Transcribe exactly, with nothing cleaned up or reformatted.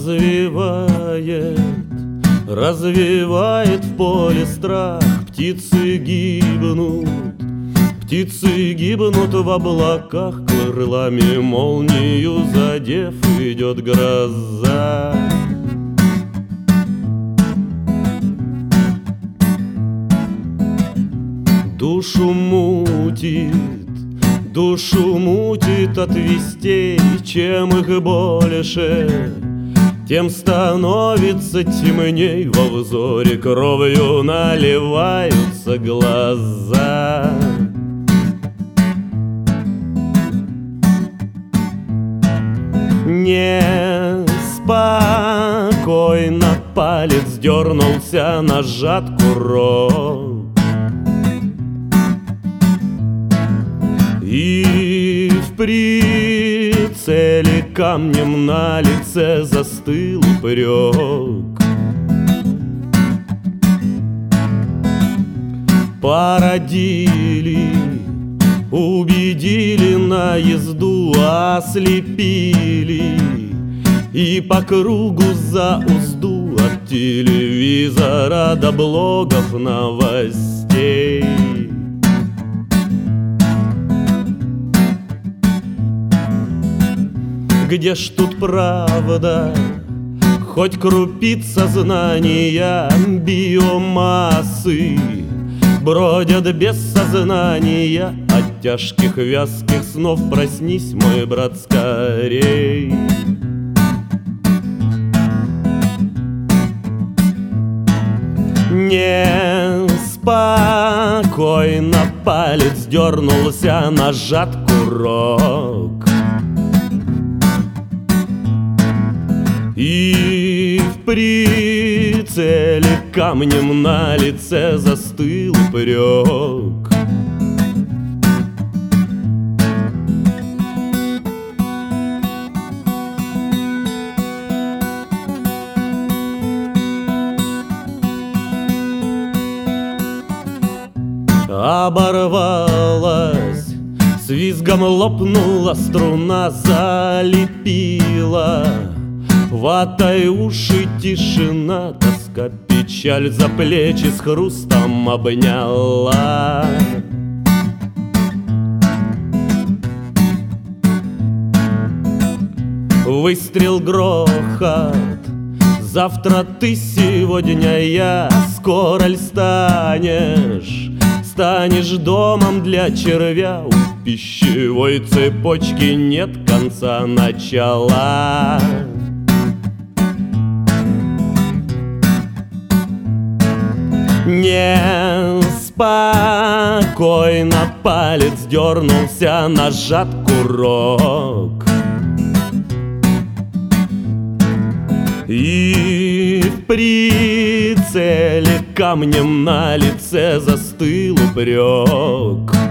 Развивает, развивает в поле страх. Птицы гибнут, птицы гибнут в облаках. Крылами молнию задев, идет гроза. Душу мутит, душу мутит от вестей. Чем их больше, тем становится темней. Во взоре кровью наливаются глаза. Неспокойно палец дернулся, нажат курок. И в прицеле камнем на лице застыл упрек. Породили, убедили на езду, ослепили. И по кругу за узду от телевизора до блогов новостей. Где ж тут правда, хоть крупица знания? Биомассы бродят без сознания. От тяжких вязких снов проснись, мой брат, скорей. Неспокойно палец дернулся, нажат курок. И в прицеле камнем на лице застыл упрек. Оборвалась, с визгом лопнула струна, залепила ватой уши тишина. Тоска, печаль за плечи с хрустом обняла. Выстрел, грохот, завтра ты, сегодня я. Скоро ль станешь, станешь домом для червя? У пищевой цепочки нет конца, начала. Неспокойно палец дернулся, нажат курок. И в прицеле камнем на лице застыл упрек.